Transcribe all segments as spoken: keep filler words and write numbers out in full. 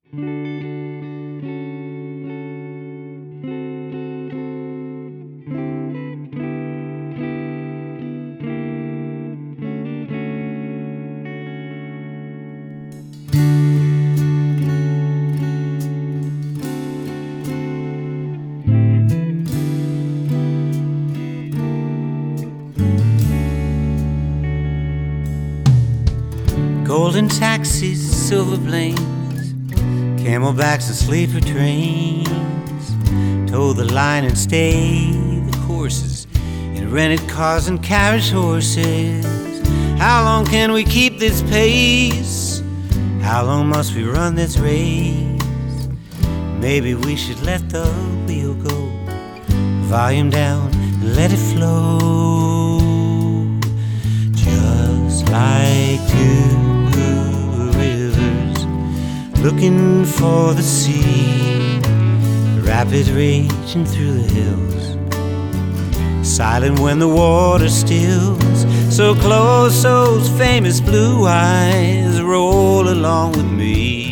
Golden taxis, silver planes, camelbacks and sleeper trains toe the line and stay the courses in rented cars and carriage horses. How long can we keep this pace? How long must we run this race? Maybe we should let the wheel go, volume down and let it flow. Just like two rivers looking for the sea, rapids raging through the hills, silent when the water stills. So close those famous blue eyes roll along with me.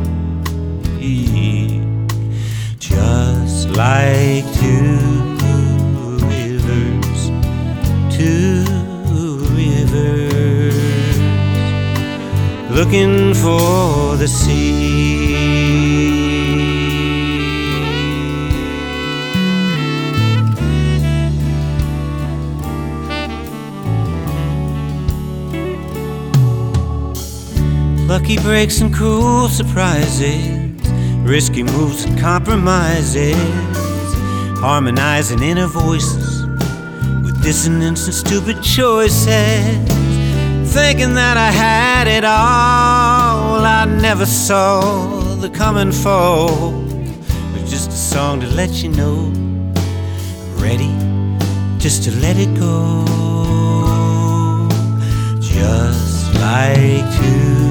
Just like two rivers, two rivers looking for the sea. Lucky breaks and cruel surprises, risky moves and compromises, harmonizing inner voices with dissonance and stupid choices. Thinking that I had it all, I never saw the coming fall. It was just a song to let you know I'm ready just to let it go. Just like two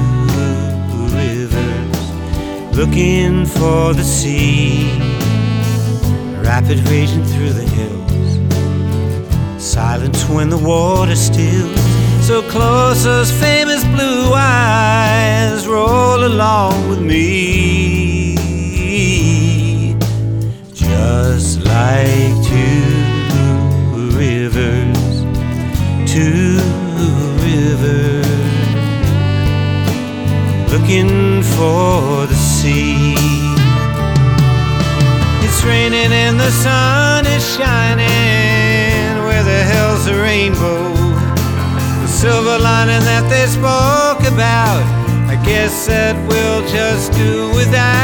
rivers looking for the sea, rapid raging through the hills, silence when the water stills. So close those famous blue eyes roll along with me. Just like two rivers, two rivers looking for the sea. It's raining and the sun is shining where the hell's the rainbow. Silver lining that they spoke about, I guess that we'll just do without.